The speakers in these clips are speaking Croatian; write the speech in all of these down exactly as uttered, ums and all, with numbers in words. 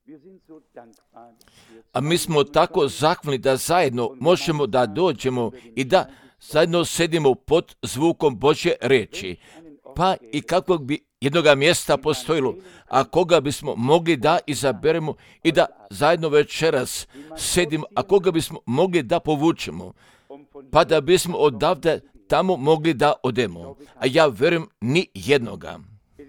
A mi smo tako zahvalni da zajedno možemo da dođemo i da zajedno sedimo pod zvukom Božje riječi. Pa i kakvog bi jednoga mjesta postojilo, a koga bismo mogli da izaberemo i da zajedno večeras sedimo, a koga bismo mogli da povučemo, pa da bismo odavde tamo mogli da odemo. A ja vjerujem ni jednoga.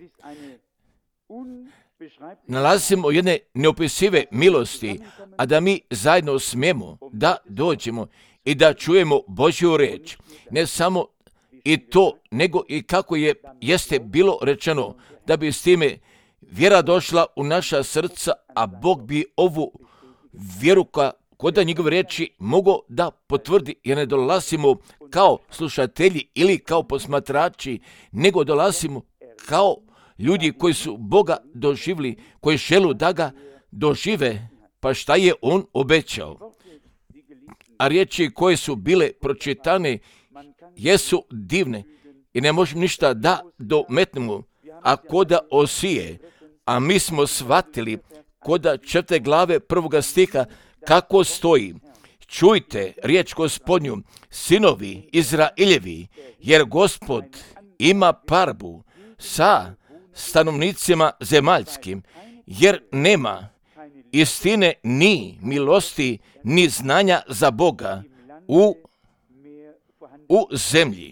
Nalazimo jedne neopisive milosti, a da mi zajedno smijemo da dođemo i da čujemo Božju riječ. Ne samo i to, nego i kako je jeste bilo rečeno, da bi s time vjera došla u naša srca, a Bog bi ovu vjeru kod njegove riječi mogao da potvrdi, jer ne dolazimo kao slušatelji ili kao posmatrači, nego dolazimo kao ljudi koji su Boga doživjeli, koji želu da ga dožive, pa šta je on obećao. A riječi koje su bile pročitane jesu divne i ne možemo ništa da dometnemo, a koda Osije, a mi smo shvatili koda četvrte glave prvoga stiha kako stoji: čujte riječ Gospodnju, sinovi Izraeljevi, jer Gospod ima parbu sa stanovnicima zemaljskim, jer nema istine ni milosti ni znanja za Boga u, u zemlji.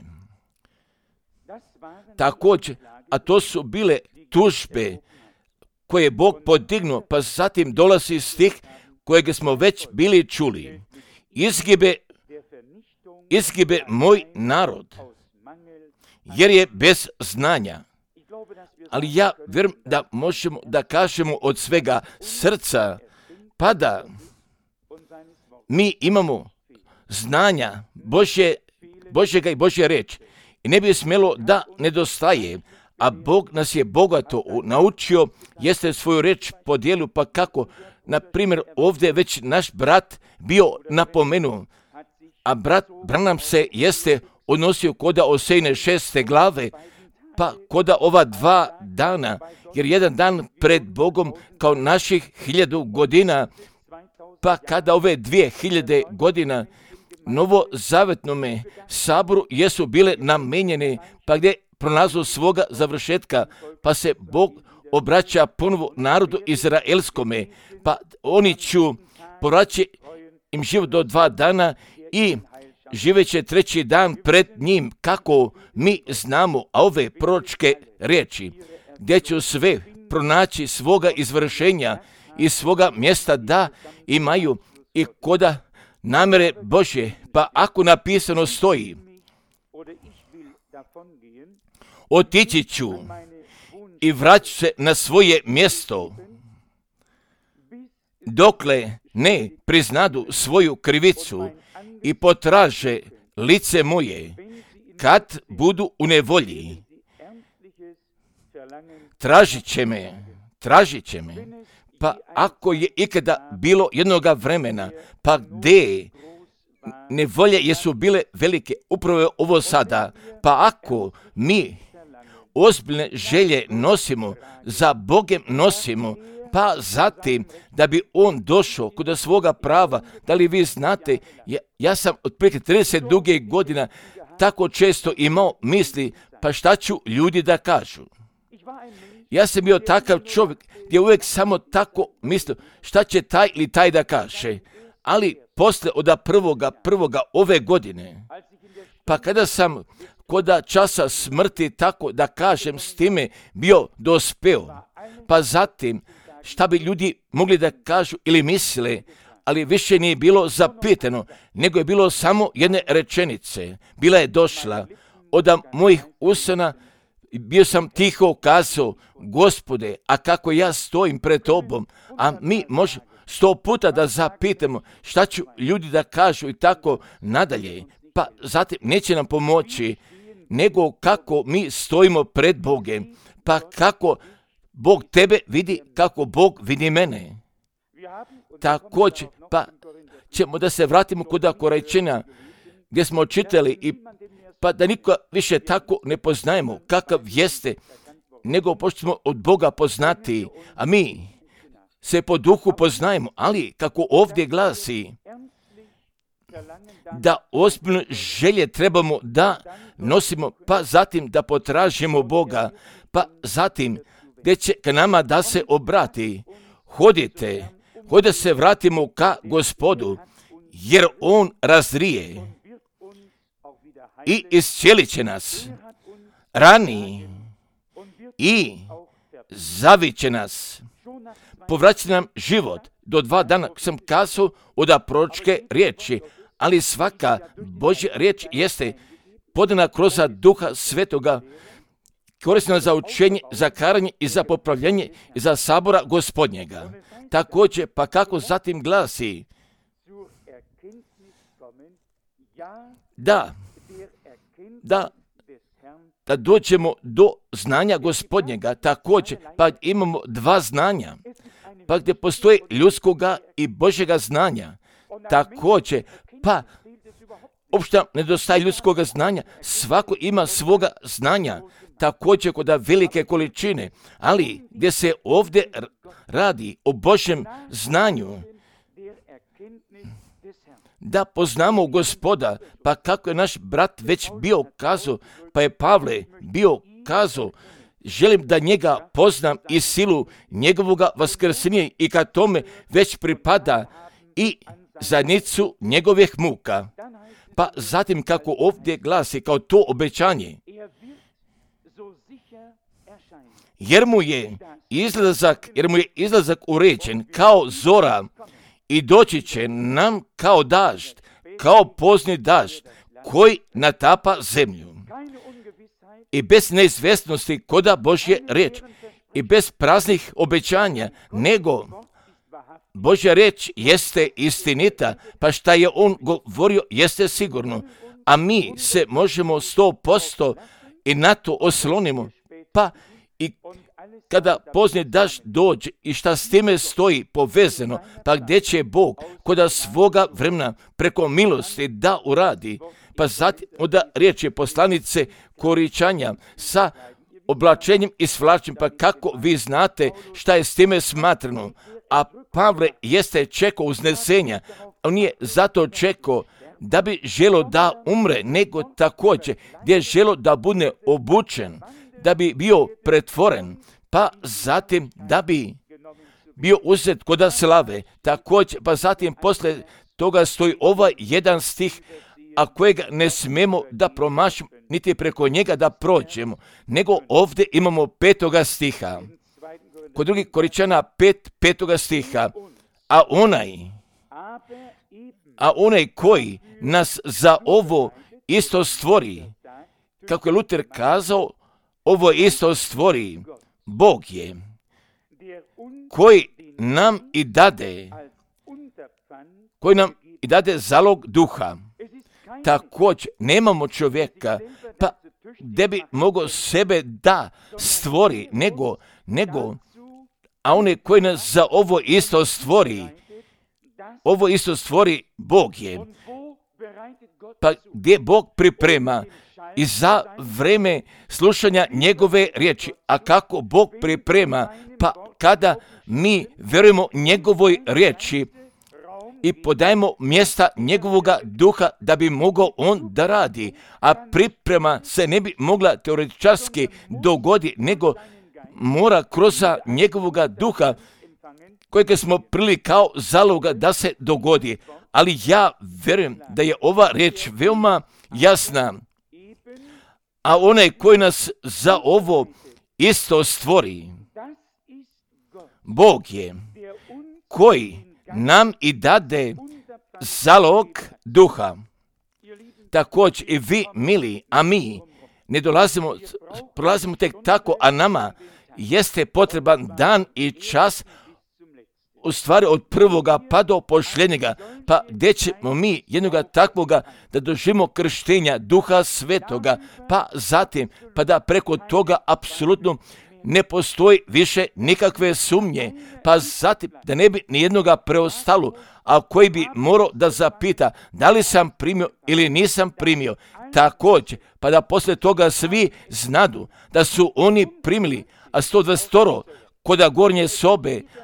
Također, a to su bile tužbe koje je Bog podignuo, pa zatim dolazi stih kojeg smo već bili čuli. Izgibe, izgibe moj narod, jer je bez znanja. Ali ja vjerujem da možemo da kažemo od svega srca, pa da mi imamo znanja Božje, Božjega i Božje reč. I ne bi smjelo da nedostaje, a Bog nas je bogato naučio, jeste svoju reč podijelio, pa kako, na primjer, ovdje već naš brat bio napomenuo, a brat Branham se jeste odnosio koda Osejne šeste glave, pa koda ova dva dana, jer jedan dan pred Bogom kao naših hiljadu godina, pa kada ove dvije hiljade godina novozavetnome saboru jesu bile namenjene, pa gdje pronazu svoga završetka, pa se Bog obraća ponovo narodu izraelskome, pa oni ću povraći im život do dva dana i živeće treći dan pred njim, kako mi znamo, a ove proročke riječi, gdje ću sve pronaći svoga izvršenja i svoga mjesta da imaju i koda namere Božje, pa ako napisano stoji: otići ću i vraću se na svoje mjesto, dokle ne priznadu svoju krivicu i potraže lice moje, kad budu u nevolji, tražit će me, tražit će me. Pa ako je ikada bilo jednoga vremena, pa gdje nevolje jesu bile velike, upravo je ovo sada. Pa ako mi ozbiljne želje nosimo, za Bogem nosimo, pa zatim da bi on došao kod svoga prava, da li vi znate, ja, ja sam otprilike trideset duge godina tako često imao misli, pa šta ću ljudi da kažu. Ja sam bio takav čovjek gdje uvijek samo tako mislio šta će taj ili taj da kaže. Ali posle od prvoga, prvoga ove godine, pa kada sam koda časa smrti, tako da kažem, s time bio dospeo, pa zatim šta bi ljudi mogli da kažu ili misle, ali više nije bilo zapitano, nego je bilo samo jedne rečenice. Bila je došla od mojih usana, bio sam tiho kazao: Gospode, a kako ja stojim pred tobom, a mi možemo sto puta da zapitamo šta ću ljudi da kažu i tako nadalje, pa zatim neće nam pomoći, nego kako mi stojimo pred Bogem, pa kako Bog tebe vidi, kako Bog vidi mene. Također, pa ćemo da se vratimo kod Korejčina, gdje smo čitali, i pa da niko više tako ne poznajemo kakav jeste, nego pošto smo od Boga poznati, a mi se po duhu poznajemo, ali kako ovdje glasi, da ozbiljno želje trebamo da nosimo, pa zatim da potražimo Boga, pa zatim gdje će k nama da se obrati. Hodite, hodite se vratimo ka Gospodu, jer On razrije i iscijelit će nas, rani i zavit će nas, povraća nam život. Do dva dana sam kazao od proročke riječi, ali svaka Božja riječ jeste podana kroz Duha Svetoga, korisna za učenje, za karanje i za popravljanje i za sabora Gospodnjega. Također, pa kako zatim glasi, da, da, da dođemo do znanja Gospodnjega, također, pa imamo dva znanja, pa gdje postoji ljudskoga i Božjega znanja, također, pa uopšte nedostaje ljudskoga znanja, svako ima svoga znanja, također kod velike količine, ali gdje se ovdje radi o Božjem znanju, da poznamo Gospoda, pa kako je naš brat već bio kazao, pa je Pavle bio kazao, želim da njega poznam i silu njegovoga vaskrsenja i kad tome već pripada i zajednicu njegovih muka. Pa zatim kako ovdje glasi kao to obećanje, jer mu je izlazak, jer mu je izlazak uređen kao zora i doći će nam kao dažd, kao pozni dažd koji natapa zemlju. I bez neizvjesnosti koda Božje riječ i bez praznih obećanja, nego Božja riječ jeste istinita, pa šta je on govorio jeste sigurno, a mi se možemo sto posto i na to oslonimo, pa i kada pozni dažd dođe i šta s time stoji povezano, pa gdje će Bog koda svoga vremena preko milosti da uradi, pa zatim onda riječi poslanice Koričanja sa oblačenjem i svlačenjem, pa kako vi znate šta je s time smatrano, a Pavle jeste čekao uznesenja, on nije zato čekao da bi želo da umre, nego također gdje je želo da bude obučen, da bi bio pretvoren, pa zatim da bi bio uzet koda slave, također, pa zatim posle toga stoji ovaj jedan stih, a kojega ne smemo da promašimo, niti preko njega da prođemo, nego ovdje imamo petoga stiha. Kod drugih Koričana pet, petoga stiha, a onaj, a onaj koji nas za ovo isto stvori, kako je Luter kazao, ovo isto stvori, Bog je, koji nam i dade, koji nam i dade zalog duha. Također, nemamo čovjeka, pa gdje bi mogao sebe da stvori, nego, nego, a onaj koji nas za ovo isto stvori, ovo isto stvori Bog je. Pa gdje Bog priprema i za vreme slušanja njegove riječi, a kako Bog priprema, pa kada mi vjerujemo njegovoj riječi i podajemo mjesta njegovoga duha da bi mogao on da radi, a priprema se ne bi mogla teoretičarski dogoditi, nego mora kroz njegovoga duha kojeg smo prili kao zaloga da se dogodi. Ali ja vjerujem da je ova riječ veoma jasna, a onaj koji nas za ovo isto stvori, Bog je, koji nam i dade zalog duha. Također i vi, mili, a mi ne dolazimo, prolazimo tek tako, a nama jeste potreban dan i čas, u stvari od prvoga pa do posljednjega, pa gdje ćemo mi jednoga takvoga da doživimo krštenja Duha Svetoga, pa zatim, pa da preko toga apsolutno ne postoji više nikakve sumnje, pa zatim da ne bi nijednoga preostalo, a koji bi morao da zapita da li sam primio ili nisam primio, također, pa da poslije toga svi znadu da su oni primili, a sto dvadeset koda gornje sobe,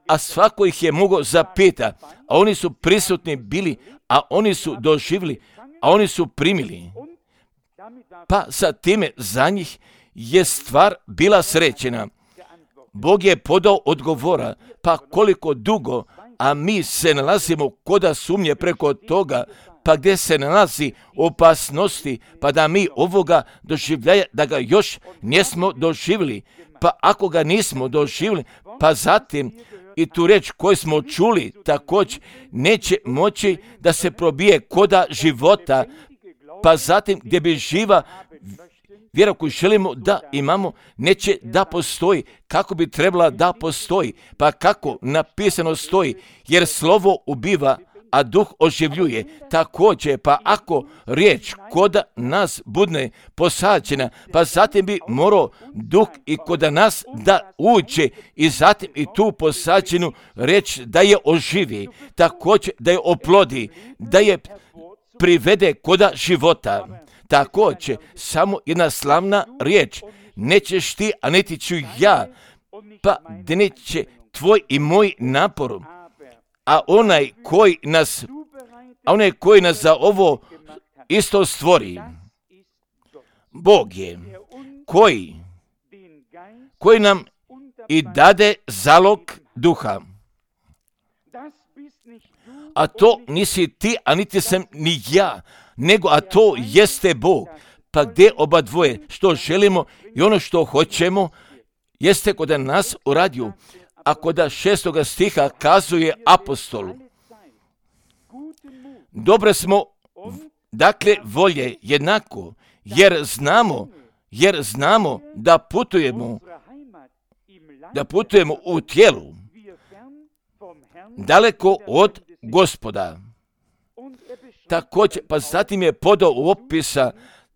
a svako ih je mogao zapita, a oni su prisutni bili, a oni su doživjeli, a oni su primili. Pa sa time za njih je stvar bila srećena. Bog je podao odgovora, pa koliko dugo, a mi se nalazimo koda sumnje preko toga, pa gdje se nalazi opasnosti, pa da mi ovoga doživljaja, da ga još nismo doživjeli. Pa ako ga nismo doživjeli, pa zatim i tu reč koju smo čuli također neće moći da se probije koda života, pa zatim gdje bi živa vjera koju želimo da imamo, neće da postoji kako bi trebala da postoji. Pa kako napisano stoji, jer slovo ubiva, a duh oživljuje. Također, pa ako riječ koda nas budne posađena, pa zatim bi morao duh i koda nas da uđe i zatim i tu posađenu riječ da je oživi, također da je oplodi, da je privede koda života. Također, samo jedna slavna riječ, nećeš ti, a niti ću ja, pa da neće tvoj i moj napor, a onaj koji nas, a onaj koji nas za ovo isto stvori, Bog je, koji, koji nam i dade zalog duha. A to nisi ti, a niti sam ni ja, nego a to jeste Bog. Pa gdje oba dvoje, što želimo i ono što hoćemo, jeste kod nas uradio. A kod šestoga stiha kazuje apostol, dobre smo, dakle, volje jednako, jer znamo, jer znamo da putujemo, da putujemo u tijelu, daleko od Gospoda. Također, pa zatim je podao u opisa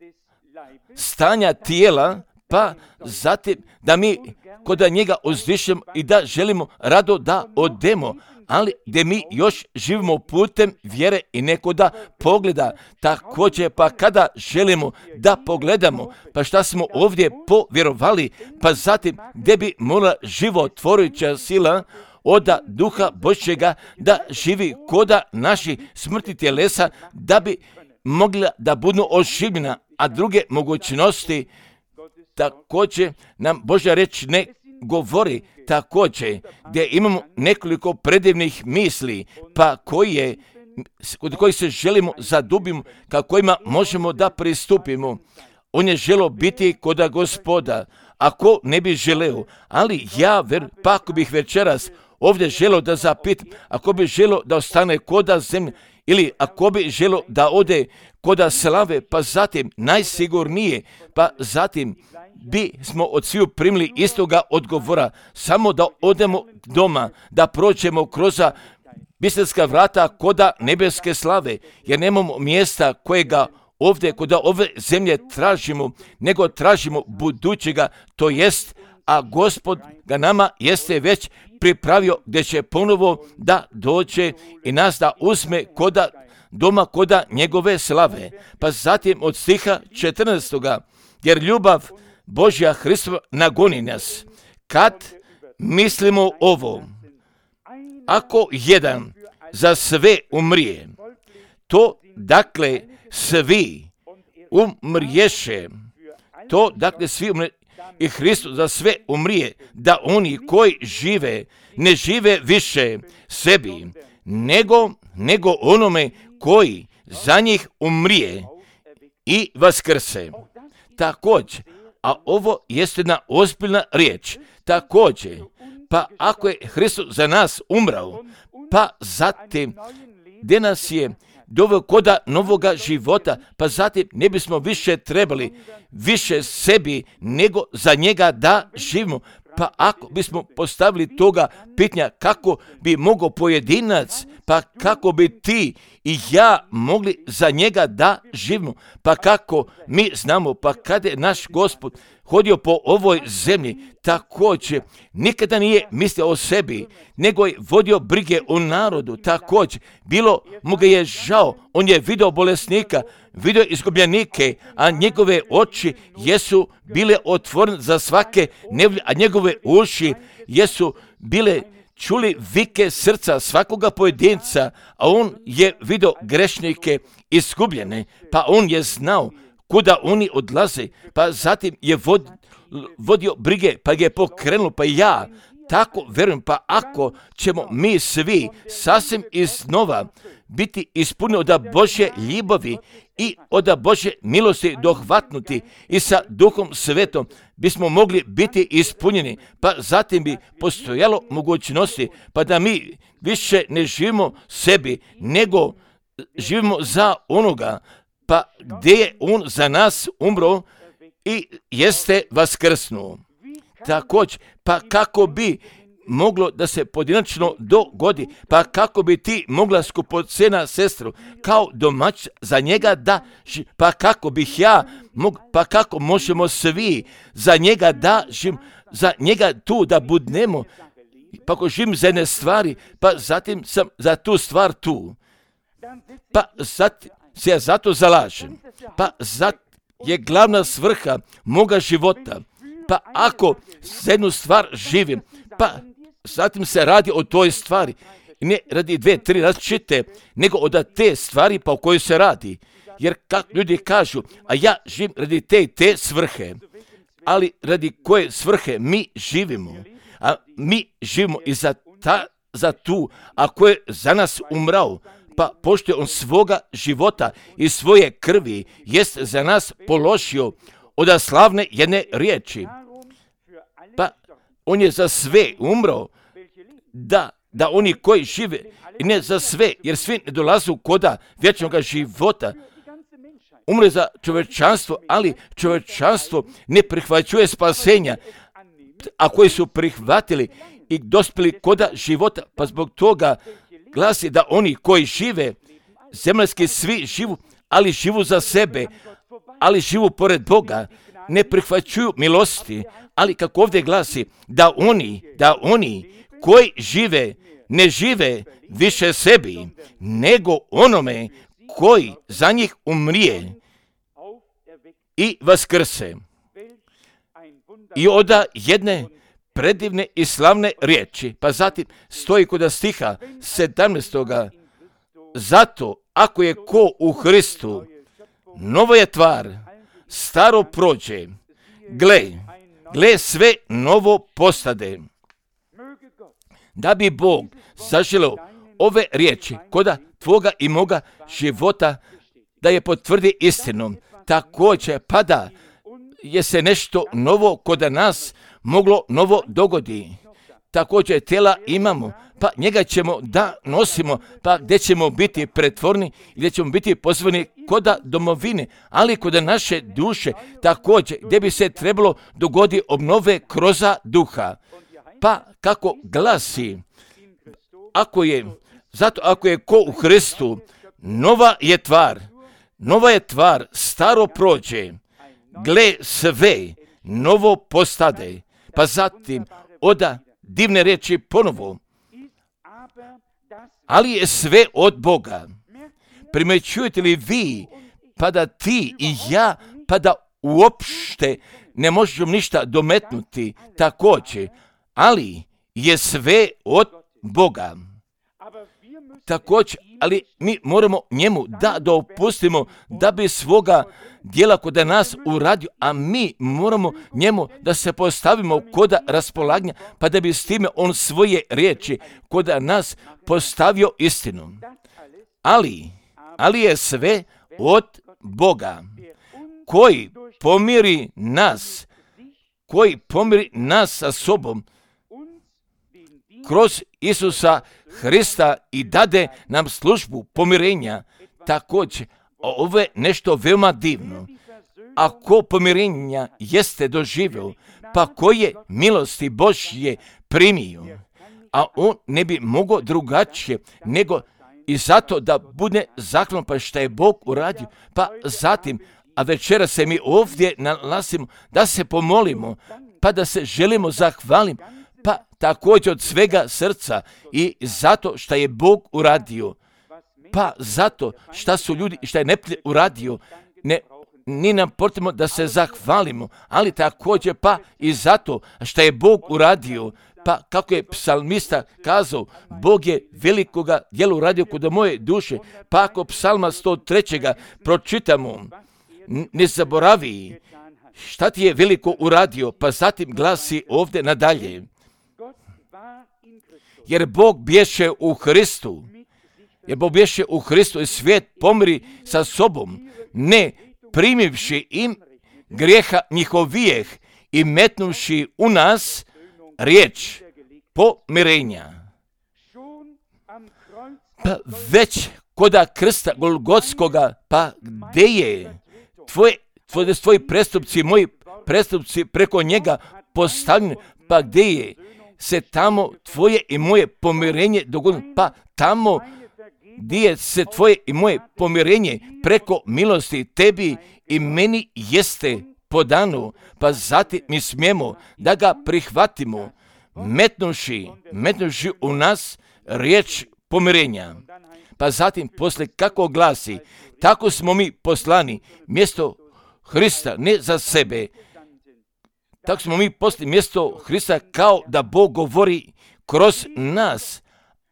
stanja tijela, pa zatim da mi kod njega uzdišemo i da želimo rado da odemo, ali gdje mi još živimo putem vjere i neko da pogleda. Također, pa kada želimo da pogledamo, pa šta smo ovdje povjerovali, pa zatim gdje bi morala životvorujuća sila od Duha Božjega da živi koda naši smrti tjelesa, da bi mogla da budu oživljena, a druge mogućnosti također nam Božja reč ne govori. Također, gdje imamo nekoliko predivnih misli, pa koje, kod kojih se želimo zadubimo, kako kojima možemo da pristupimo. On je želio biti koda Gospoda, ako ne bi želeo, ali ja, ver, pa ako bih večeras ovdje želio da zapitam, ako bi želio da ostane koda zemlje, ili ako bi želio da ode koda slave, pa zatim najsigurnije, pa zatim bi smo od sviju primili istoga odgovora, samo da odemo doma, da prođemo kroz biserska vrata koda nebeske slave, jer nemamo mjesta kojega ovdje koda ove zemlje tražimo, nego tražimo budućega, to jest, a Gospod ga nama jeste već pripravio gdje će ponovo da dođe i nas da uzme koda doma koda njegove slave. Pa zatim od stiha četrnaestoga, jer ljubav Božja Hristova nagoni nas. Kad mislimo ovo, ako jedan za sve umrije, to dakle svi umriješe, to dakle svi umriješe, i Hristos za sve umrije, da oni koji žive, ne žive više sebi, nego, nego onome koji za njih umrije i vaskrse. Također, a ovo jeste jedna ozbiljna riječ, također, pa ako je Hristos za nas umrao, pa zatim gdje nas je doveo koda novoga života, pa zatim ne bismo više trebali više sebi nego za njega da živimo. Pa ako bismo postavili toga pitanja kako bi mogao pojedinac, pa kako bi ti i ja mogli za njega da živimo, pa kako mi znamo, pa kada je naš Gospod hodio po ovoj zemlji, također nikada nije mislio o sebi, nego je vodio brige o narodu. Također, bilo mu ga je žao, on je vidio bolesnika, vidio izgubljenike, a njegove oči jesu bile otvorene za svake nevolje, a njegove uši jesu bile čuli vike srca svakoga pojedinca, a on je vidio grešnike izgubljene, pa on je znao kuda oni odlaze, pa zatim je vod, vodio brige, pa je pokrenuo, pa ja tako verujem, pa ako ćemo mi svi sasvim iznova biti ispunjeni od Božje ljubavi i od Božje milosti dohvatnuti i sa Duhom Svetom bismo mogli biti ispunjeni, pa zatim bi postojalo mogućnosti, pa da mi više ne živimo sebi, nego živimo za onoga, pa gdje je on za nas umro i jeste vaskrsnuo. Također, pa kako bi moglo da se pojedinačno dogodi, pa kako bi ti mogla skupocena sestru kao domać za njega da, pa kako bih ja, mog, pa kako možemo svi za njega da živim, za njega tu da budnemo, pa ako živim za jedne stvari, pa zatim sam za tu stvar tu, pa zatim se ja zato zalažem, pa zato je glavna svrha moga života, pa ako za jednu stvar živim, pa zatim se radi o toj stvari, ne radi dve, tri različite, nego od te stvari pa o kojoj se radi. Jer kako ljudi kažu, a ja živim radi te i te svrhe, ali radi koje svrhe mi živimo, a mi živimo i za, ta, za tu, a ko je za nas umrao, pa pošto je on svoga života i svoje krvi jest za nas položio od slavne jedne riječi, pa on je za sve umro, da, da oni koji žive, i ne za sve, jer svi ne dolazu koda vječnog života, umre za čovječanstvo, ali čovječanstvo ne prihvaćuje spasenja, a koji su prihvatili i dospjeli koda života, pa zbog toga glasi da oni koji žive, zemaljski svi živu, ali živu za sebe, ali živu pored Boga, ne prihvaćuju milosti, ali kako ovdje glasi, da oni, da oni koji žive, ne žive više sebi, nego onome koji za njih umrije i vaskrse. I oda jedne predivne i slavne riječi, pa zatim stoji kod stiha sedamnaestoga. Zato, ako je ko u Hristu, novo je tvar, staro prođe, gle, gle sve novo postade. Da bi Bog zaželeo ove riječi koda tvoga i moga života da je potvrdi istinom, također pa da je se nešto novo kod nas moglo novo dogodi. Također tela imamo, pa njega ćemo da nosimo, pa gdje ćemo biti pretvorni, gdje ćemo biti pozvani koda domovine, ali kod naše duše također gdje bi se trebalo dogodi obnove kroza duha. Pa kako glasi, ako je, zato ako je ko u Hristu, nova je tvar, nova je tvar, staro prođe, gle sve novo postade, pa zatim oda divne riječi ponovo, ali je sve od Boga. Primećujete li vi, pa da ti i ja, pa da uopšte ne možemo ništa dometnuti također, ali je sve od Boga. Također, ali mi moramo njemu da dopustimo da bi svoga djela kod nas uradio, a mi moramo njemu da se postavimo kod raspolaganja, pa da bi s time on svoje riječi kod nas postavio istinu. Ali, ali je sve od Boga, koji pomiri nas, koji pomiri nas sa sobom, kroz Isusa Hrista i dade nam službu pomirenja. Također, ovo je nešto veoma divno. Ako pomirenja jeste doživio, pa koje milosti Božje primio, a on ne bi mogao drugačije, nego i zato da bude zahvalan pa što je Bog uradio, pa zatim, a večera se mi ovdje nalazimo da se pomolimo, pa da se želimo zahvaliti, pa također od svega srca i zato što je Bog uradio, pa zato što su ljudi, što je neprijatelj uradio, ne, ni nam potrebno da se zahvalimo, ali također pa i zato što je Bog uradio, pa Pa kako je psalmista kazao, Bog je velikoga djela uradio kod moje duše. Pa ako psalma sto tri. pročitamo, ne zaboravi šta ti je veliko uradio, pa zatim glasi ovdje nadalje. Jer Bog bješe u Hristu, jer Bog bješe u Hristu i svijet pomiri sa sobom, ne primivši im grijeha njihovijeh i metnuvši u nas riječ pomirenja. Pa već koda krsta Golgotskoga, pa gdje je tvoje, tvoje, tvoji prestupci, moji prestupci preko njega postavljeni, pa gdje je se tamo tvoje i moje pomirenje dogodilo, pa tamo gdje je se tvoje i moje pomirenje preko milosti tebi i meni jeste podano, pa zatim mi smijemo da ga prihvatimo, metnuši, metnuši u nas riječ pomirenja. Pa zatim poslije kako glasi, tako smo mi poslani mjesto Hrista, ne za sebe, tako smo mi poslali mjesto Hrista kao da Bog govori kroz nas.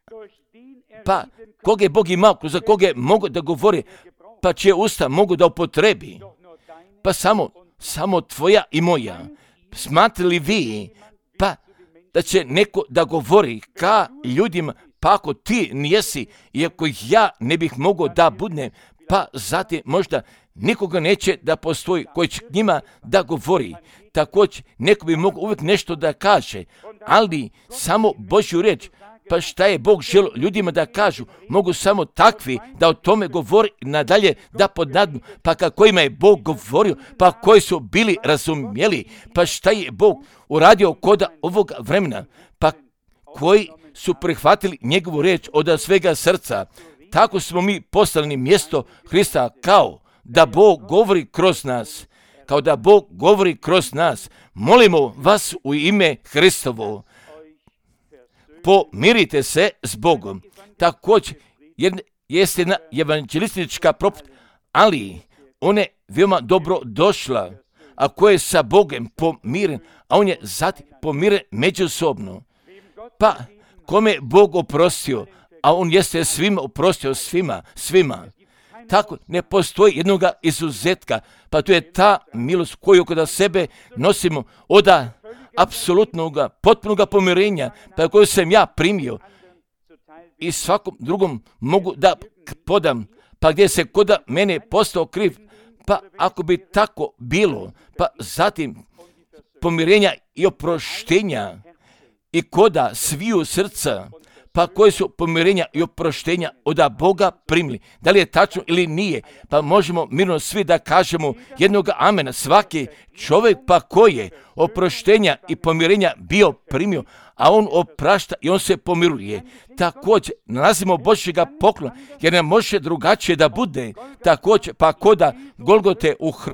Pa koga je Bog imao, za koga je mogu da govori, pa čije usta mogu da upotrebi. Pa samo, samo tvoja i moja. Smatrali vi, pa da će neko da govori ka ljudima, pa ako ti nijesi, iako ja ne bih mogao da budnem, pa zatim možda nikoga neće da postoji koji će njima da govori. Također, neko bi mogao uvijek nešto da kaže, ali samo Božju riječ. Pa šta je Bog želio ljudima da kažu? Mogu samo takvi da o tome govori nadalje, da podnadnu. Pa kako ima je Bog govorio, pa koji su bili razumjeli, pa šta je Bog uradio koda ovog vremena, pa koji su prihvatili njegovu riječ od svega srca. Tako smo mi poslani mjesto Hrista kao da Bog govori kroz nas, kao da Bog govori kroz nas. Molimo vas u ime Hristovo, pomirite se s Bogom. Također, jeste jedna evanđelistička propovijed, ali ona je veoma dobro došla, a ko je sa Bogom pomiren, a on je zatim pomiren međusobno. Pa, kome je Bog oprostio, a on jeste svima oprostio, svima, svima. Tako ne postoji jednoga izuzetka, pa to je ta milost koju kod sebe nosimo od apsolutnog, potpunog pomirenja, pa koju sam ja primio i svakom drugom mogu da podam, pa gdje se kod mene postao kriv, pa ako bi tako bilo, pa zatim pomirenja i oproštenja i koda sviju srca, pa koji su pomirenja i oproštenja od Boga primili. Da li je tačno ili nije? Pa možemo mirno svi da kažemo jednoga amena. Svaki čovjek pa koji je oproštenja i pomirenja bio primio, a on oprašta i on se pomiruje. Također nalazimo Božjega poklona, jer ne može drugačije da bude. Također pa koda Golgote u Hr...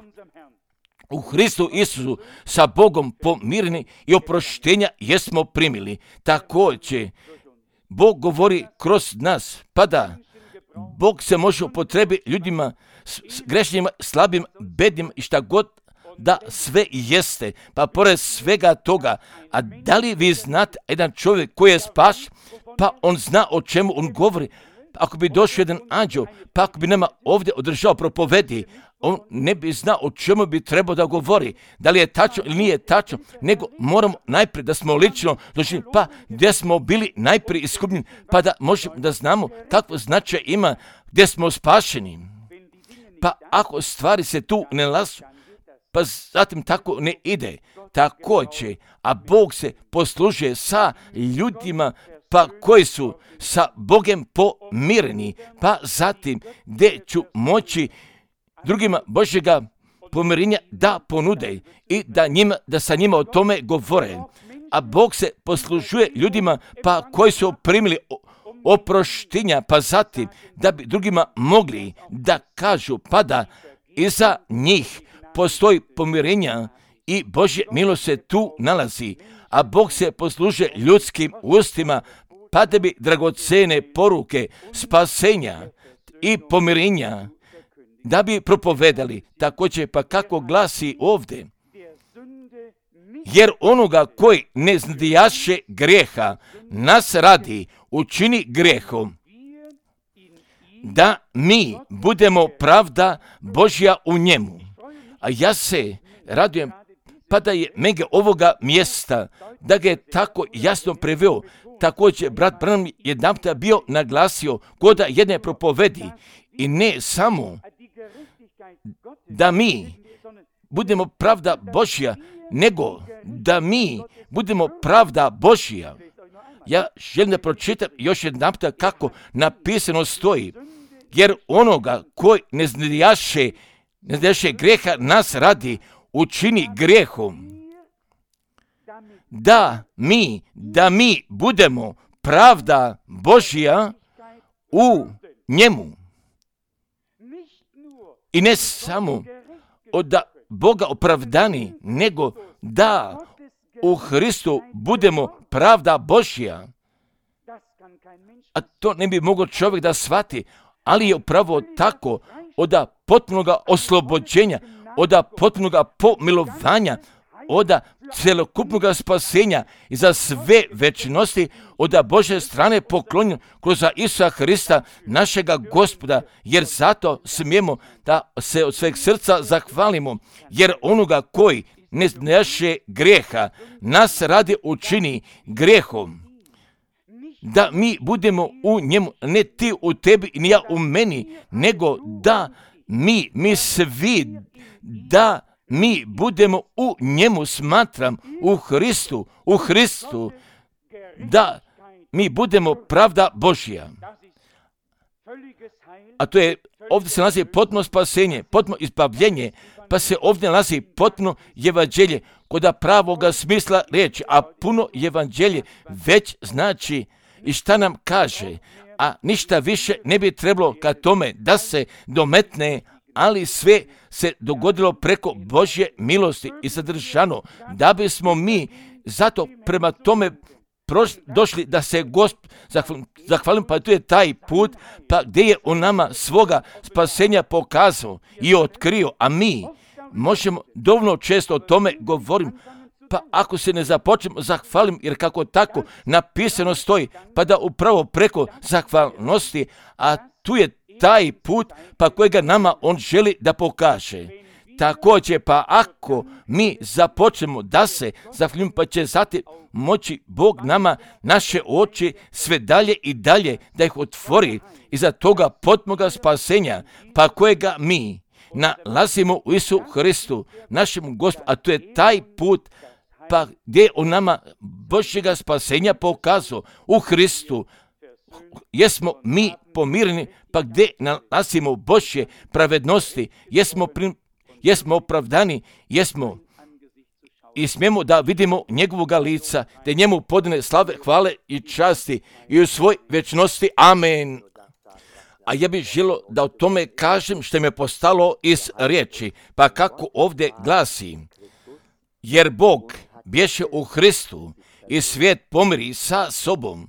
u Hristu Isusu sa Bogom pomireni i oproštenja jesmo primili. Također Bog govori kroz nas, pa da Bog se može upotrebiti ljudima s grešnjima, slabim, bednim i šta god da sve jeste. Pa pored svega toga, a da li vi znate jedan čovjek koji je spašen, pa on zna o čemu on govori. Ako bi došao jedan anđeo, pa ako bi nama ovdje održao propovedi, on ne bi znao o čemu bi trebao da govori, da li je tačno ili nije tačno, nego moramo najprije da smo lično došli, pa gdje smo bili najprije iskupljeni, pa da možemo da znamo kakvo značaj ima gdje smo spašeni. Pa ako stvari se tu ne lasu, pa zatim tako ne ide, također, a Bog se poslužuje sa ljudima, pa koji su sa Bogom pomireni, pa zatim gdje ću moći drugima Božjega pomirenja da ponude i da, njima, da sa njima o tome govore. A Bog se poslužuje ljudima pa koji su primili oproštenja, pa zatim da bi drugima mogli da kažu pa da iza njih postoji pomirenja i Božje milost se tu nalazi. A Bog se poslužuje ljudskim ustima pa da bi dragocene poruke spasenja i pomirenja da bi propovedali. Također pa kako glasi ovdje, jer onoga koji ne znadijaše grijeha nas radi učini grijehom, da mi budemo pravda Božja u njemu. A ja se radujem, pa da je mega ovoga mjesta, da ga je tako jasno preveo. Također, brat Branham jedanputa bio naglasio koda jedne propovedi, i ne samo da mi budemo pravda Božja, nego da mi budemo pravda Božja. Ja želim da pročitam još jedanputa kako napisano stoji, jer onoga koji ne znadijaše, ne znadijaše grijeha nas radi učini grijehom, da mi, da mi budemo pravda Božja u njemu. I ne samo od Boga opravdani, nego da u Hristu budemo pravda Božja. A to ne bi mogao čovjek da shvati, ali je upravo tako od potpunoga oslobođenja, od potpunoga pomilovanja, od celokupnog spasenja i za sve večnosti od Božje strane poklonjen kroz Isusa Hrista, našega Gospoda, jer zato smijemo da se od sveg srca zahvalimo, jer onoga koji ne znaše grijeha nas radi učini grijehom, da mi budemo u njemu, ne ti u tebi i ja u meni, nego da mi, mi svi, da mi budemo u njemu, smatram, u Hristu, u Hristu, da mi budemo pravda Božja. A to je, ovdje se nalazi potpuno spasenje, potpuno izbavljenje, pa se ovdje nalazi potpuno evanđelje, kod pravoga smisla riječi, a puno evanđelje već znači i šta nam kaže, a ništa više ne bi trebalo ka tome da se dometne, ali sve se dogodilo preko Božje milosti i sadržano, da bismo mi zato prema tome proš, došli da se Gospod zahvalim, pa tu je taj put, pa gdje je on nama svoga spasenja pokazao i otkrio, a mi možemo dovoljno često o tome govorim, pa ako se ne započnemo zahvalim, jer kako tako napisano stoji, pa da upravo preko zahvalnosti, a tu je taj put pa kojega nama on želi da pokaže. Također, pa ako mi započnemo da se zahvaljujemo, pa će zatim moći Bog nama naše oči sve dalje i dalje da ih otvori iza toga potpunoga spasenja, pa kojega mi nalazimo u Isu Hristu, našem Gospodu, a to je taj put pa gdje je on nama Božjega spasenja pokazao u Hristu. Jesmo mi pomireni, pa gdje nalazimo Božje pravednosti, jesmo, prim, jesmo opravdani, jesmo i smijemo da vidimo njegovoga lica, da njemu podane slave, hvale i časti i u svoj večnosti. Amen. A ja bih želio da o tome kažem što mi je postalo iz riječi, pa kako ovdje glasi, jer Bog bješe u Hristu i svijet pomiri sa sobom.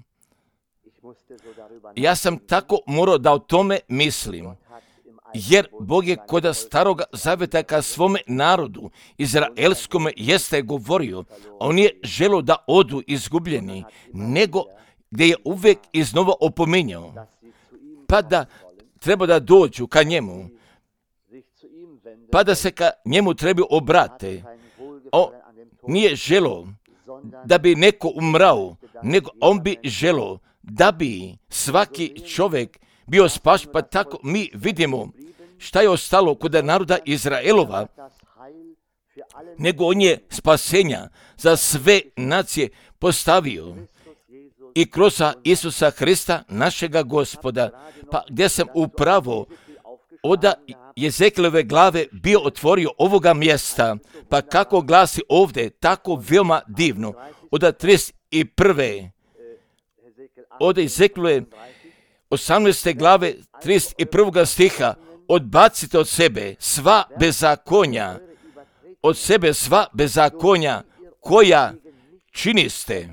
Ja sam tako morao da o tome mislim, jer Bog je kod staroga zavjeta ka svome narodu, izraelskome, jeste govorio, on je želio da odu izgubljeni, nego gdje je uvijek iznova opominjao, pa da treba da dođu ka njemu, pa da se ka njemu treba obrate. On nije želio da bi neko umrao, nego on bi želio da bi svaki čovjek bio spašen, pa tako mi vidimo šta je ostalo kod naroda Izraelova, nego on je spasenja za sve nacije postavio i kroz Isusa Hrista, našega Gospoda, pa gdje sam upravo od Jezekilove glave bio otvorio ovoga mjesta, pa kako glasi ovdje, tako veoma divno, od trideset prve od Jezekilove osamnaeste glave trideset prvog stiha, odbacite od sebe sva bezakonja, od sebe sva bezakonja koja činiste,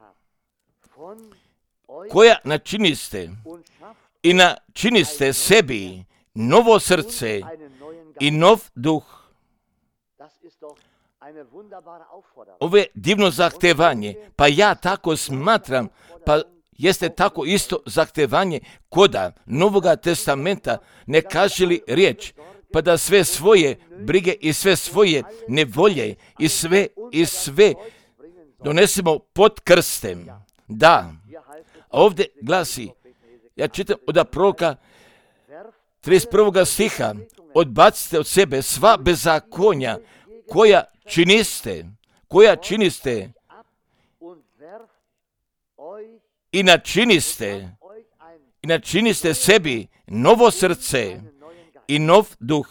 koja načiniste i načiniste sebi novo srce i nov duh. Ovo je divno zahtevanje, pa ja tako smatram, pa jeste tako isto zahtevanje koda Novoga testamenta, ne kaže li riječ, pa da sve svoje brige i sve svoje nevolje i sve i sve donesemo pod krstem. Da, a ovdje glasi, ja čitam od proroka trideset prvog stiha, odbacite od sebe sva bezakonja koja činiste, koja činiste i načiniste, i načiniste sebi novo srce i nov duh.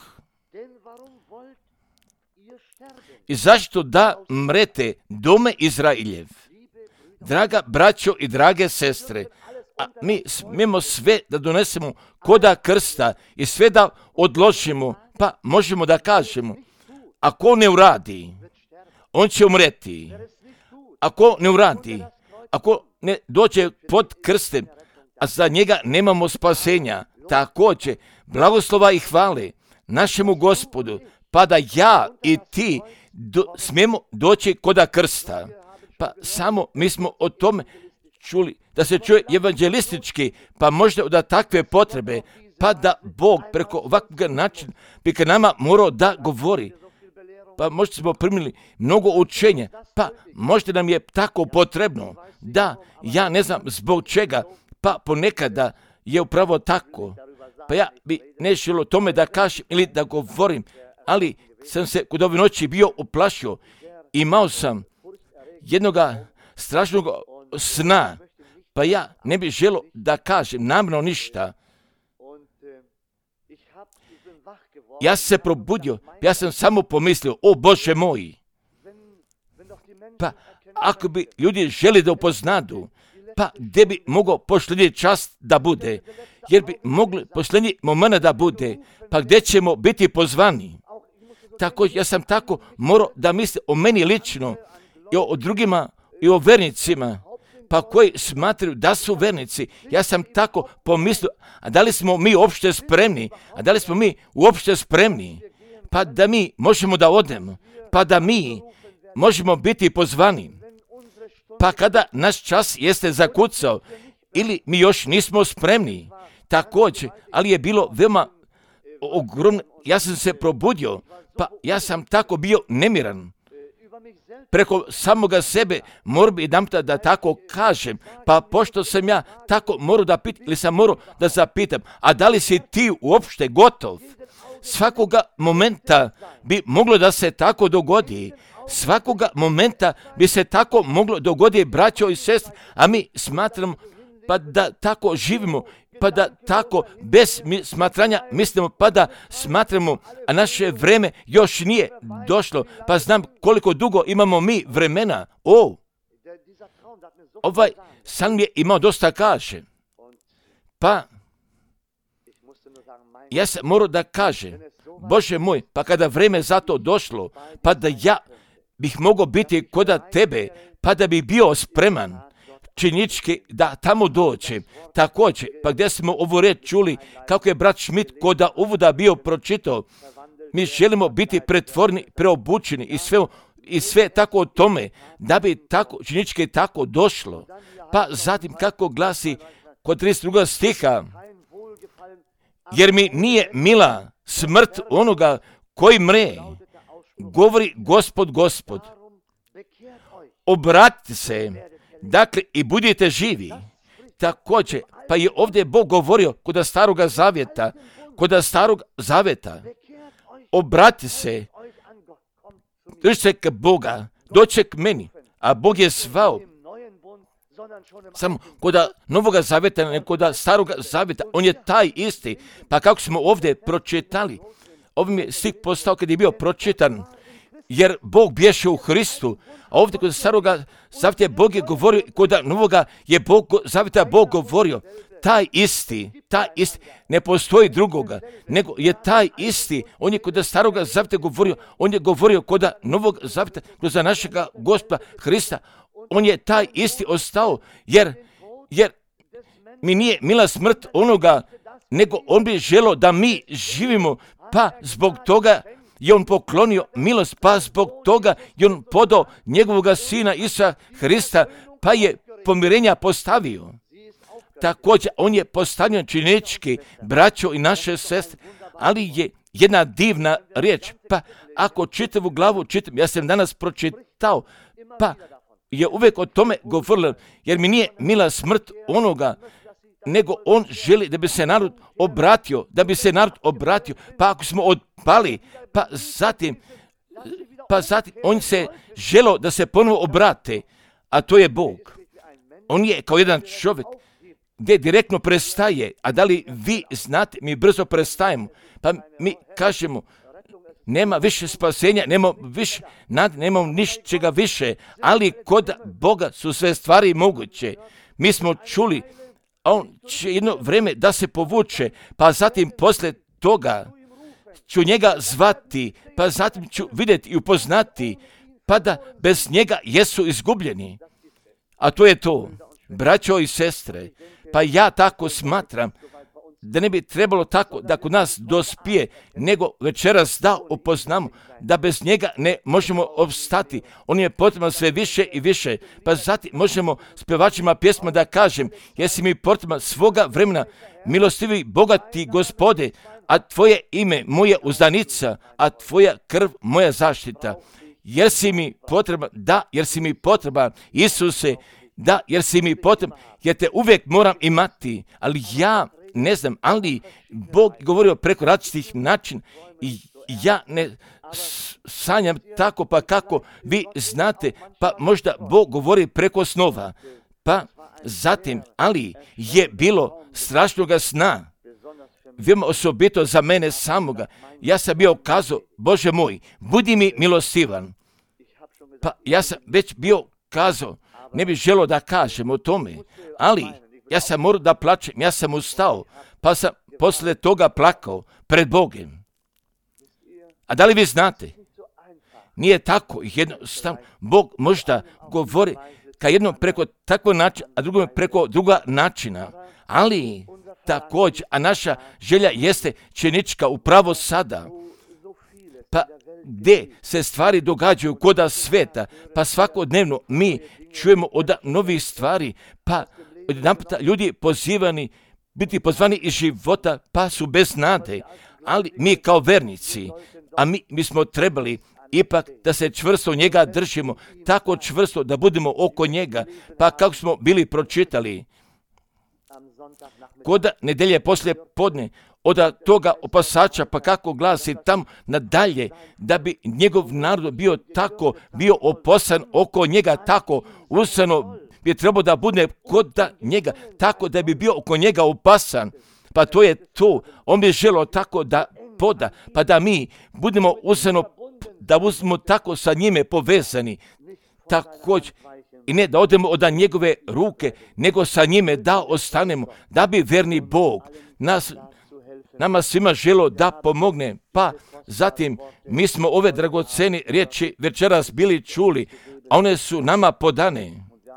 I zašto da mrete, dome Izrailjev? Draga braćo i drage sestre, a mi smijemo sve da donesemo koda krsta i sve da odložimo, pa možemo da kažemo, ako ne uradi, on će umreti. Ako ne uradi, ako ne dođe pod krstem, a za njega nemamo spasenja, također blagoslova i hvale našemu Gospodu, pa da ja i ti do, smijemo doći koda krsta. Pa samo mi smo o tome čuli, da se čuje evanđelistički, pa možda da takve potrebe, pa da Bog preko ovakvog načina bi ka nama morao da govori. Pa možda smo primili mnogo učenja, pa možda nam je tako potrebno, da ja ne znam zbog čega, pa ponekada je upravo tako. Pa ja bi ne želio tome da kažem ili da govorim, ali sam se kod ove noći bio uplašio. Imao sam jednoga strašnog sna, pa ja ne bih želio da kažem namjerno ništa. Ja sam se probudio, ja sam samo pomislio, o Bože moj, pa ako bi ljudi želi da upoznadu, pa gdje bi mogao posljednji čas da bude, jer bi mogli posljednji moment da bude, pa gdje ćemo biti pozvani. Tako, ja sam tako morao da mislim o meni lično i o, o drugima i o vernicima, pa koji smatraju da su vernici. Ja sam tako pomislio, a da li smo mi uopšte spremni, a da li smo mi uopšte spremni, pa da mi možemo da odemo, pa da mi možemo biti pozvani. Pa kada naš čas jeste zakucao, ili mi još nismo spremni, također, ali je bilo veoma ogromno, ja sam se probudio, pa ja sam tako bio nemiran. Preko samoga sebe, moram bi jedan puta da tako kažem, pa pošto sam ja tako morao da pitam, ili sam morao da zapitam, a da li si ti uopšte gotov? Svakoga momenta bi moglo da se tako dogodi, svakoga momenta bi se tako moglo dogoditi, braćo i sestre, a mi smatramo pa da tako živimo, pa da tako bez smatranja mislimo, pa da smatramo, a naše vreme još nije došlo, pa znam koliko dugo imamo mi vremena. O, ovaj san je imao dosta kaže. Pa, ja sam morao da kažem, Bože moj, pa kada vreme za to došlo, pa da ja bih mogao biti koda tebe, pa da bih bio spreman, činički da tamo dođem. Također, pa gdje smo ovu reč čuli, kako je brat Schmidt koda uvoda bio pročitao, mi želimo biti pretvorni, preobučeni i sve, i sve tako o tome, da bi tako, činički tako došlo. Pa zatim kako glasi kod trideset drugog stiha, jer mi nije mila smrt onoga koji mre, govori Gospod, Gospod. Obratite se, dakle, i budite živi. Također, pa je ovdje Bog govorio kod staroga zavjeta, kod starog zavjeta, obrati se, dođi se k Boga, doći k meni, a Bog je zvao, samo kod novoga zavjeta, ne kod staroga zavjeta, on je taj isti, pa kako smo ovdje pročitali, ovim je stih postao kad je bio pročitan, jer Bog bješe u Hristu, a ovdje kod staroga zavjeta Bog je govorio, kod novoga je Bog, zavjeta Bog govorio, taj isti, taj isti, ne postoji drugoga, nego je taj isti, on je kod staroga zavjeta govorio, on je govorio kod novog zavjeta, kod za našega Gospoda Hrista, on je taj isti ostao, jer, jer mi nije mila smrt onoga, nego on bi želio da mi živimo, pa zbog toga je on poklonio milost, pa zbog toga je on podao njegovoga sina Isusa Hrista, pa je pomirenja postavio. Također, on je postavljen činjenički, braćo i naše sestre, ali je jedna divna riječ. Pa ako čitavu glavu čitam, ja sam danas pročitao, pa je uvijek o tome govorilo, jer mi nije mila smrt onoga, nego on želi da bi se narod obratio, da bi se narod obratio, pa ako smo odpali, pa zatim, pa zatim on se želio da se ponovo obrate, a to je Bog. On je kao jedan čovjek gdje direktno prestaje, a da li vi znate, mi brzo prestajemo, pa mi kažemo, nema više spasenja, nema više nad, nemamo ničega više, ali kod Boga su sve stvari moguće. Mi smo čuli, on će jedno vrijeme da se povuče, pa zatim poslije toga ću njega zvati, pa zatim ću vidjeti i upoznati, pa da bez njega jesu izgubljeni. A to je to, braćo i sestre, pa ja tako smatram da ne bi trebalo tako da kod nas dospije, nego večeras da upoznamo da bez njega ne možemo opstati. On je potreban sve više i više, pa zatim možemo s pevačima pjesma da kažem, jesi mi potreban svoga vremena, milostivi, bogati Gospode, a tvoje ime moje uzdanica, a tvoja krv moja zaštita. Jer si mi potreban, da, jer si mi potreban, Isuse, da, jer si mi potreban, jer te uvijek moram imati, ali ja ne znam, ali Bog govorio preko različitih načina i ja ne sanjam tako, pa kako vi znate, pa možda Bog govori preko snova, pa zatim, ali je bilo strašnoga sna, veoma osobito za mene samoga. Ja sam bio kazao, Bože moj, budi mi milostivan. Pa ja sam već bio kazao, ne bih želio da kažem o tome, ali ja sam morao da plačem, ja sam ustao, pa sam poslije toga plakao pred Bogom. A da li vi znate? Nije tako jednostavno. Bog možda govori ka jednom preko takvog načina, a drugom preko druga načina. Ali također, a naša želja jeste činička upravo sada. Pa gdje se stvari događaju koda sveta, pa svakodnevno mi čujemo od novih stvari, pa odjedanputa ljudi pozivani, biti pozvani iz života, pa su bez nade. Ali mi kao vernici, a mi, mi smo trebali ipak da se čvrsto njega držimo, tako čvrsto da budemo oko njega, pa kako smo bili pročitali, koda nedelje poslije podne, od toga opasača, pa kako glasi tam nadalje, da bi njegov narod bio tako, bio oposan oko njega, tako usano bi trebao da bude kod njega, tako da bi bio oko njega opasan. Pa to je to, on bi želio tako da poda, pa da mi budemo usano, da budemo tako sa njime povezani, također, i ne da odemo od njegove ruke, nego sa njime da ostanemo, da bi verni Bog nas, nama svima želio da pomogne. Pa zatim mi smo ove dragocene riječi večeras bili čuli, a one su nama podane.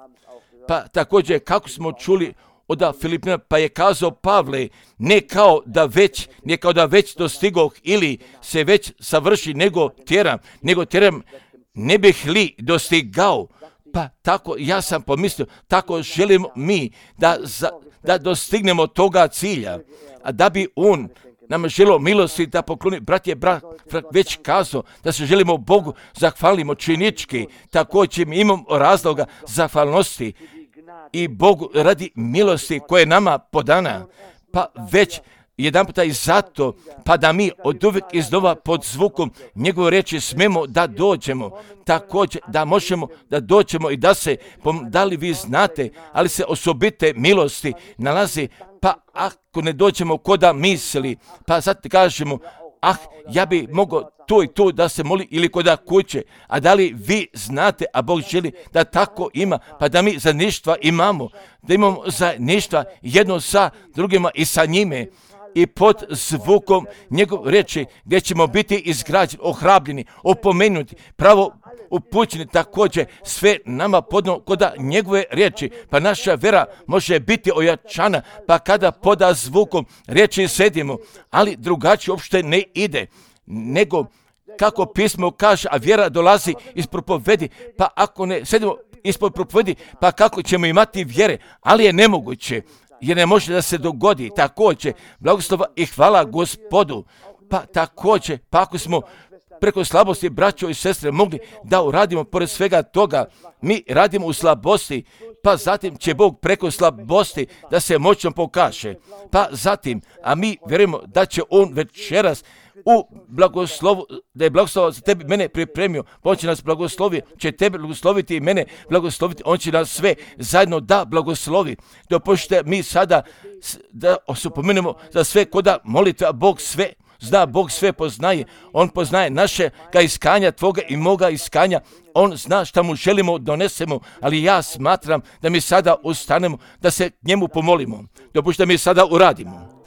Pa također kako smo čuli od Filipina, pa je kazao Pavle, ne kao da već, ne kao da već dostigoh ili se već savrši, nego tjeram, nego tjeram, ne bih li dostigao. Pa tako ja sam pomislio, tako želimo mi da, za, da dostignemo toga cilja, a da bi on nam želio milosti da pokloni. Brat je brat, brat već kazao da se želimo Bogu zahvalimo činički, također mi imamo razloga zahvalnosti i Bogu radi milosti koje je nama podana, pa već jedan puta i zato, pa da mi od uvijek iznova pod zvukom njegove riječi smemo da dođemo, također da možemo da dođemo i da se, da li vi znate, ali se osobite milosti nalazi, pa ako ne dođemo koda misli, pa sad kažemo, ah, ja bi mogao tu i tu da se moli ili koda kuće, a da li vi znate, a Bog želi da tako ima, pa da mi zajedništva imamo, da imamo zajedništva jedno sa drugima i sa njime, i pod zvukom njegov reči gdje ćemo biti izgrađeni, ohrabljeni, opomenuti, pravo upućeni, također sve nama podno koda njegove riječi, pa naša vera može biti ojačana, pa kada poda zvukom riječi sedimo, ali drugačije uopšte ne ide, nego kako pismo kaže, a vjera dolazi iz propovedi, pa ako ne sedimo ispod propovedi, pa kako ćemo imati vjere, ali je nemoguće, jer ne može da se dogodi. Također, blagoslova i hvala Gospodu, pa također, pa ako smo preko slabosti, braćo i sestre, mogli da uradimo pored svega toga, mi radimo u slabosti, pa zatim će Bog preko slabosti da se moćno pokaže. Pa zatim, a mi vjerujemo da će On večeras u blagoslovu, da je blagoslov za tebi mene pripremio, on će nas blagoslovi, će tebe blagosloviti i mene blagosloviti, on će nas sve zajedno da blagoslovi. Dopušte mi sada da opomenemo za sve koda molitve, a Bog sve zna, Bog sve poznaje, On poznaje naše ga iskanja, tvoga i moga iskanja, On zna šta mu želimo donesemo, ali ja smatram da mi sada ustanemo, da se njemu pomolimo. Dopušte mi sada uradimo.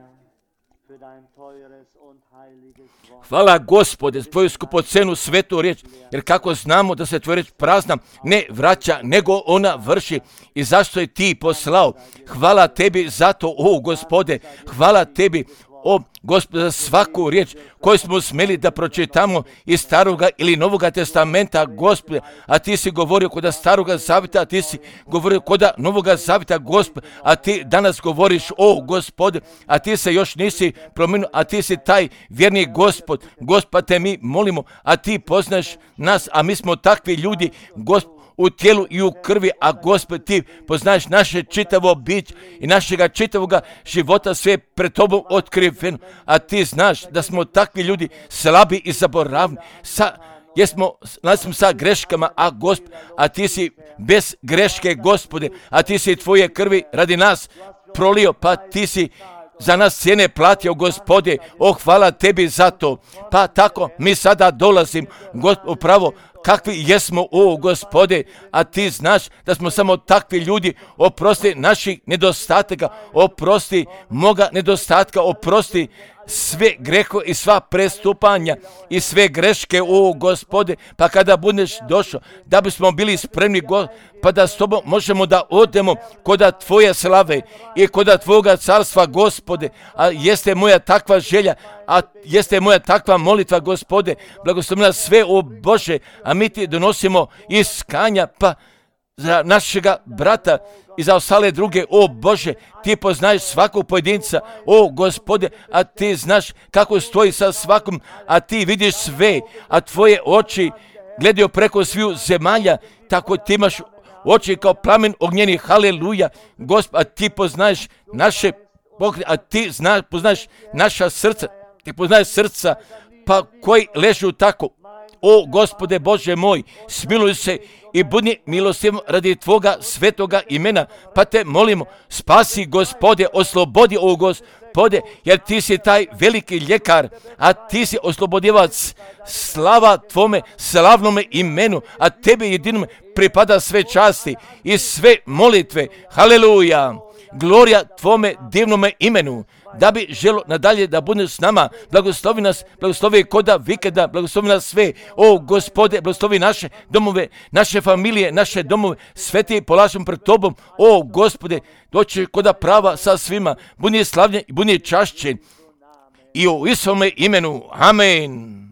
Hvala Gospode za tvoju skupocenu svetu riječ, jer kako znamo da se tvoja riječ prazna ne vraća, nego ona vrši. I zašto je ti poslao? Hvala tebi za to, o Gospode, hvala tebi, o Gospode, za svaku riječ koju smo smjeli da pročitamo iz Staroga ili Novoga testamenta, Gospode, a ti si govorio kod Staroga zavjeta, a ti si govorio kod Novoga zavjeta, Gospode, a ti danas govoriš, o Gospode, a ti se još nisi promijenio, a ti si taj vjerni Gospod, Gospod, te mi molimo, a ti poznaš nas, a mi smo takvi ljudi, Gospod, u tijelu i u krvi, a Gospod, ti poznaješ naše čitavo bić i našega čitavoga života, sve pred tobom otkriveno, a ti znaš da smo takvi ljudi slabi i zaboravni, sa, jesmo, smo sa greškama, a Gospod, a ti si bez greške, Gospode, a ti si tvoje krvi radi nas prolio, pa ti si za nas cijene platio, Gospode, o hvala tebi za to. Pa tako mi sada dolazim, Gospod, upravo kakvi jesmo, o Gospode, a ti znaš da smo samo takvi ljudi, oprosti naših nedostataka, oprosti moga nedostatka, oprosti sve greho i sva prestupanja i sve greške, o Gospode, pa kada budeš došao, da bismo bili spremni, pa da s tobom možemo da odemo koda tvoje slave i koda tvoga carstva, Gospode, a jeste moja takva želja, a jeste moja takva molitva, Gospode, blagoslovi nas sve, o Bože, a mi ti donosimo iskanja, pa za našega brata i za ostale druge, o Bože, ti poznaješ svakog pojedinca, o Gospode, a ti znaš kako stoji sa svakom, a ti vidiš sve, a tvoje oči gledaju preko sviju zemalja, tako ti imaš oči kao plamen ognjeni, haleluja, Gospod, a ti poznaješ naše pokrete, a ti zna, poznaješ naša srca, ti poznaješ srca, pa koji ležu tako. O Gospode Bože moj, smiluj se i budi milostiv radi tvoga svetoga imena, pa te molimo, spasi, Gospode, oslobodi, o Gospode, jer ti si taj veliki ljekar, a ti si oslobodivac, slava tvome slavnome imenu, a tebi jedinome pripada sve časti i sve molitve, haleluja, glorija tvome divnome imenu. Da bi želo nadalje da bude s nama, blagoslovi nas, blagoslovi koda vikenda, blagoslovi nas sve, o Gospode, blagoslovi naše domove, naše familije, naše domove, sve ti polažem pred tobom, o Gospode, doći koda prava sa svima, budi slavljen i budi čašćen i u Isovome imenu, amen.